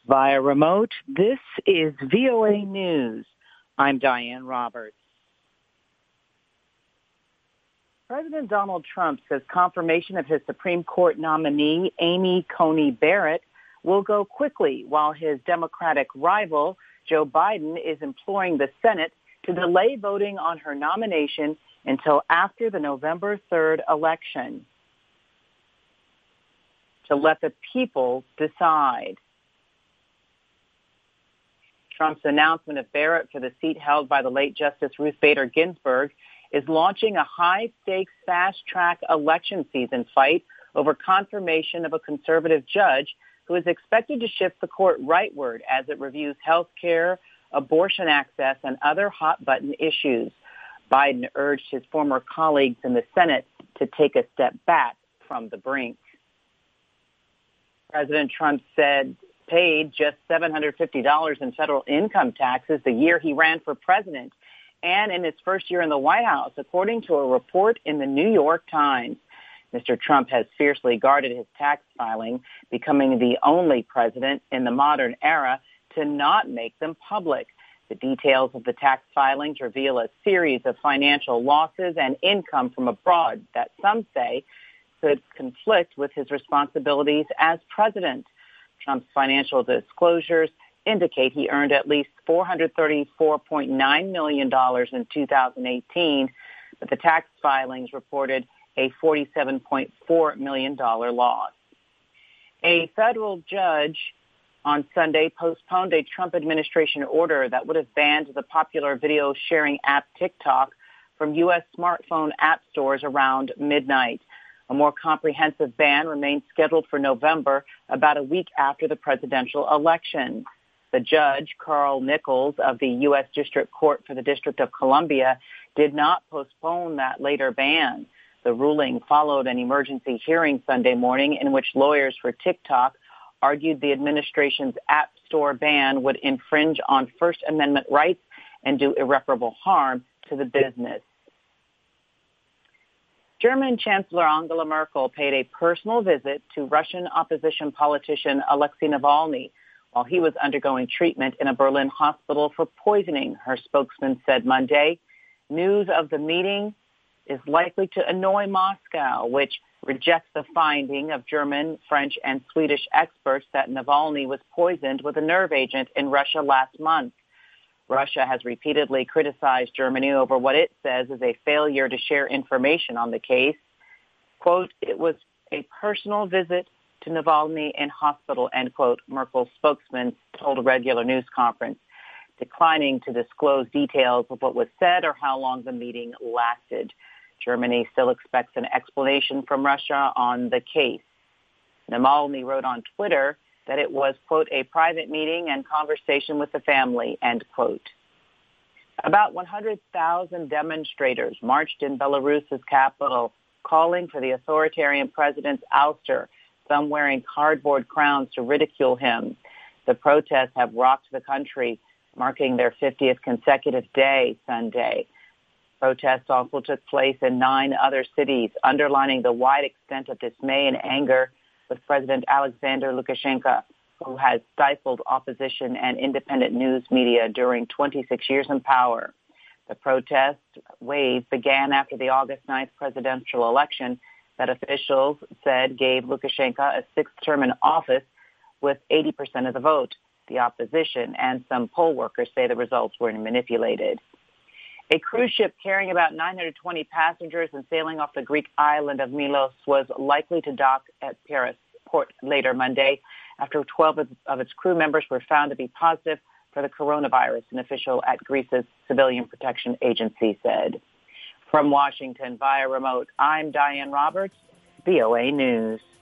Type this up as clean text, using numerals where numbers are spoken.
Via remote, this is VOA News. I'm Diane Roberts. President Donald Trump says confirmation of his Supreme Court nominee, Amy Coney Barrett, will go quickly, while his Democratic rival, Joe Biden, is imploring the Senate to delay voting on her nomination until after the November 3rd election, to let the people decide. Trump's announcement of Barrett for the seat held by the late Justice Ruth Bader Ginsburg is launching a high-stakes, fast-track election season fight over confirmation of a conservative judge who is expected to shift the court rightward as it reviews health care, abortion access, and other hot-button issues. Biden urged his former colleagues in the Senate to take a step back from the brink. President Trump said paid just $750 in federal income taxes the year he ran for president and in his first year in the White House, according to a report in the New York Times. Mr. Trump has fiercely guarded his tax filing, becoming the only president in the modern era to not make them public. The details of the tax filings reveal a series of financial losses and income from abroad that some say could conflict with his responsibilities as president. Trump's financial disclosures indicate he earned at least $434.9 million in 2018, but the tax filings reported a $47.4 million loss. A federal judge on Sunday postponed a Trump administration order that would have banned the popular video sharing app TikTok from U.S. smartphone app stores around midnight. A more comprehensive ban remains scheduled for November, about a week after the presidential election. The judge, Carl Nichols of the U.S. District Court for the District of Columbia, did not postpone that later ban. The ruling followed an emergency hearing Sunday morning in which lawyers for TikTok argued the administration's App Store ban would infringe on First Amendment rights and do irreparable harm to the business. German Chancellor Angela Merkel paid a personal visit to Russian opposition politician Alexei Navalny while he was undergoing treatment in a Berlin hospital for poisoning, her spokesman said Monday. News of the meeting is likely to annoy Moscow, which rejects the finding of German, French, and Swedish experts that Navalny was poisoned with a nerve agent in Russia last month. Russia has repeatedly criticized Germany over what it says is a failure to share information on the case. Quote, "It was a personal visit to Navalny in hospital," end quote, Merkel's spokesman told a regular news conference, declining to disclose details of what was said or how long the meeting lasted. Germany still expects an explanation from Russia on the case. Navalny wrote on Twitter that it was, quote, "a private meeting and conversation with the family," end quote. About 100,000 demonstrators marched in Belarus's capital, calling for the authoritarian president's ouster, some wearing cardboard crowns to ridicule him. The protests have rocked the country, marking their 50th consecutive day Sunday. Protests also took place in 9 other cities, underlining the wide extent of dismay and anger with President Alexander Lukashenko, who has stifled opposition and independent news media during 26 years in power. The protest wave began after the August 9th presidential election that officials said gave Lukashenko a 6th term in office with 80% of the vote. The opposition and some poll workers say the results were manipulated. A cruise ship carrying about 920 passengers and sailing off the Greek island of Milos was likely to dock at Paris port later Monday after 12 of its crew members were found to be positive for the coronavirus, an official at Greece's Civilian Protection Agency said. From Washington via remote, I'm Diane Roberts, VOA News.